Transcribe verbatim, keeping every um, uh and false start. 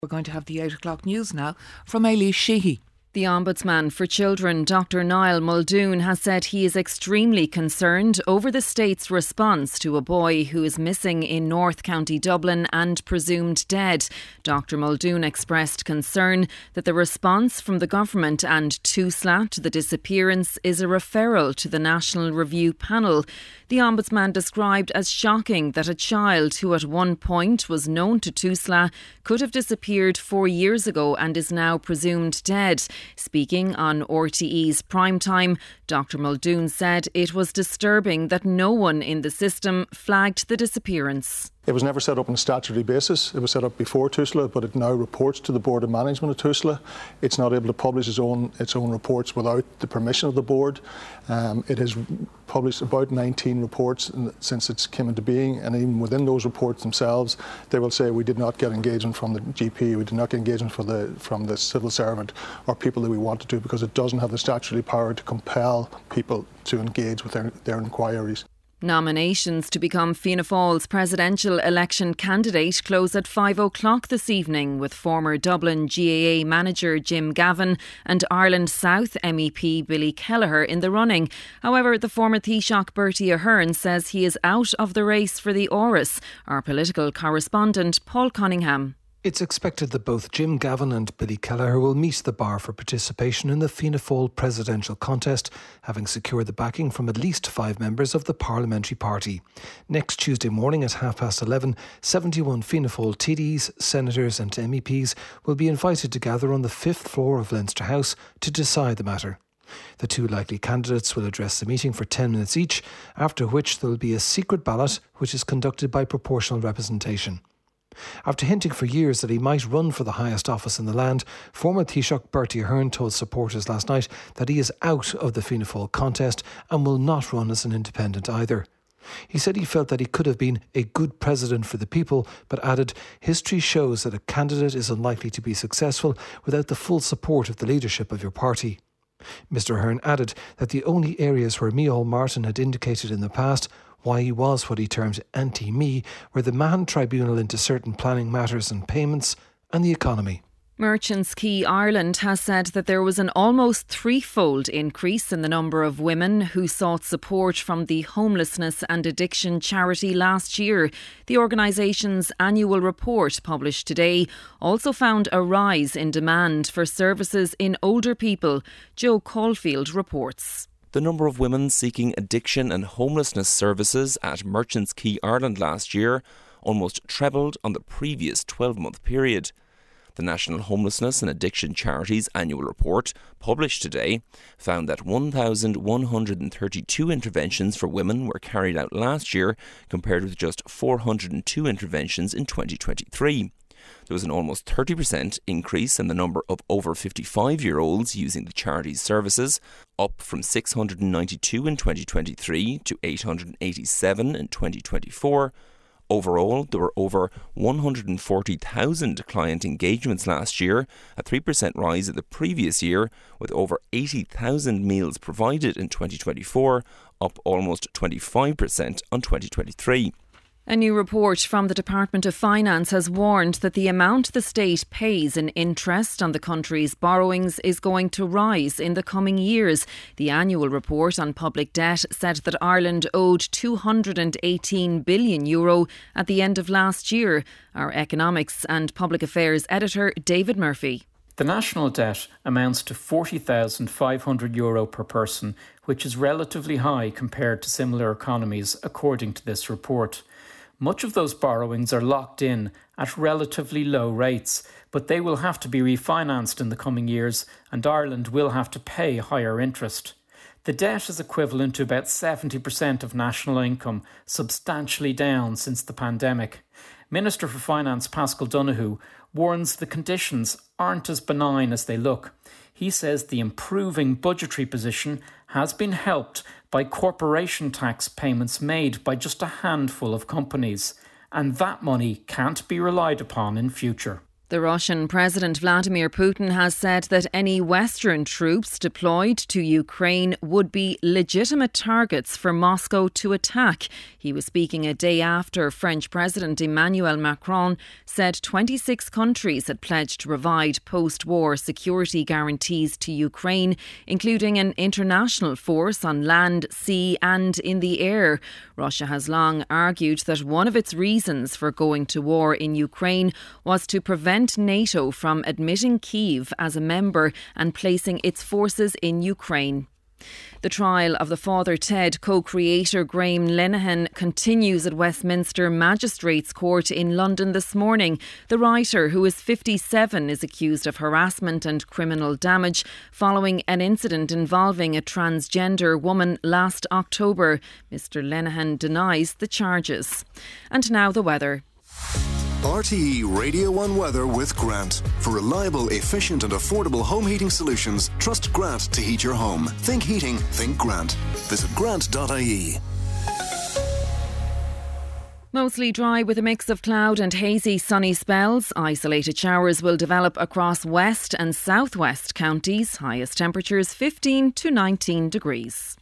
We're going to have the eight o'clock news now from Eilís Sheehy. The Ombudsman for Children, Doctor Niall Muldoon, has said he is extremely concerned over the state's response to a boy who is missing in North County Dublin and presumed dead. Doctor Muldoon expressed concern that the response from the government and TUSLA to the disappearance is a referral to the National Review Panel. The Ombudsman described as shocking that a child who at one point was known to TUSLA could have disappeared four years ago and is now presumed dead. Speaking on R T E's Primetime, Doctor Muldoon said it was disturbing that no one in the system flagged the disappearance. It was never set up on a statutory basis. It was set up before TUSLA, but it now reports to the Board of Management of TUSLA. It's not able to publish its own its own reports without the permission of the board. Um, it has published about nineteen reports since it came into being, and even within those reports themselves, they will say we did not get engagement from the G P, we did not get engagement from the from the civil servant or people that we wanted to, because it doesn't have the statutory power to compel people to engage with their, their inquiries. Nominations to become Fianna Fáil's presidential election candidate close at five o'clock this evening, with former Dublin G A A manager Jim Gavin and Ireland South M E P Billy Kelleher in the running. However, the former Taoiseach Bertie Ahern says he is out of the race for the Áras. Our political correspondent Paul Cunningham. It's expected that both Jim Gavin and Billy Kelleher will meet the bar for participation in the Fianna Fáil presidential contest, having secured the backing from at least five members of the parliamentary party. Next Tuesday morning at half past eleven, seventy-one Fianna Fáil T Ds, senators and M E Ps will be invited to gather on the fifth floor of Leinster House to decide the matter. The two likely candidates will address the meeting for ten minutes each, after which there will be a secret ballot which is conducted by proportional representation. After hinting for years that he might run for the highest office in the land, former Taoiseach Bertie Ahern told supporters last night that he is out of the Fianna Fáil contest and will not run as an independent either. He said he felt that he could have been a good president for the people, but added, history shows that a candidate is unlikely to be successful without the full support of the leadership of your party. Mister Ahern added that the only areas where Micheál Martin had indicated in the past why he was what he termed anti-me were the Mahon Tribunal into certain planning matters and payments and the economy. Merchants Quay Ireland has said that there was an almost threefold increase in the number of women who sought support from the homelessness and addiction charity last year. The organisation's annual report, published today, also found a rise in demand for services in older people. Joe Caulfield reports. The number of women seeking addiction and homelessness services at Merchants Quay Ireland last year almost trebled on the previous twelve-month period. The National Homelessness and Addiction Charity's annual report, published today, found that one thousand one hundred thirty-two interventions for women were carried out last year, compared with just four hundred two interventions in twenty twenty-three. There was an almost thirty percent increase in the number of over fifty-five-year-olds using the charity's services, up from six hundred ninety-two in twenty twenty-three to eight hundred eighty-seven in twenty twenty-four. Overall, there were over one hundred forty thousand client engagements last year, a three percent rise in the previous year, with over eighty thousand meals provided in twenty twenty-four, up almost twenty-five percent on twenty twenty-three. A new report from the Department of Finance has warned that the amount the state pays in interest on the country's borrowings is going to rise in the coming years. The annual report on public debt said that Ireland owed two hundred eighteen billion euro at the end of last year. Our Economics and Public Affairs editor, David Murphy. The national debt amounts to forty thousand five hundred euro per person, which is relatively high compared to similar economies, according to this report. Much of those borrowings are locked in at relatively low rates, but they will have to be refinanced in the coming years, and Ireland will have to pay higher interest. The debt is equivalent to about seventy percent of national income, substantially down since the pandemic. Minister for Finance Paschal Donohoe warns the conditions aren't as benign as they look. He says the improving budgetary position has been helped by corporation tax payments made by just a handful of companies, and that money can't be relied upon in future. The Russian President Vladimir Putin has said that any Western troops deployed to Ukraine would be legitimate targets for Moscow to attack. He was speaking a day after French President Emmanuel Macron said twenty-six countries had pledged to provide post-war security guarantees to Ukraine, including an international force on land, sea and in the air. Russia has long argued that one of its reasons for going to war in Ukraine was to prevent NATO from admitting Kyiv as a member and placing its forces in Ukraine. The trial of the Father Ted co-creator Graham Linehan continues at Westminster Magistrates Court in London this morning. The writer, who is fifty-seven, is accused of harassment and criminal damage following an incident involving a transgender woman last October. Mister Linehan denies the charges. And now the weather. R T E Radio one Weather with Grant. For reliable, efficient and affordable home heating solutions, trust Grant to heat your home. Think heating, think Grant. Visit grant dot I E. Mostly dry with a mix of cloud and hazy sunny spells. Isolated showers will develop across west and southwest counties. Highest temperatures fifteen to nineteen degrees.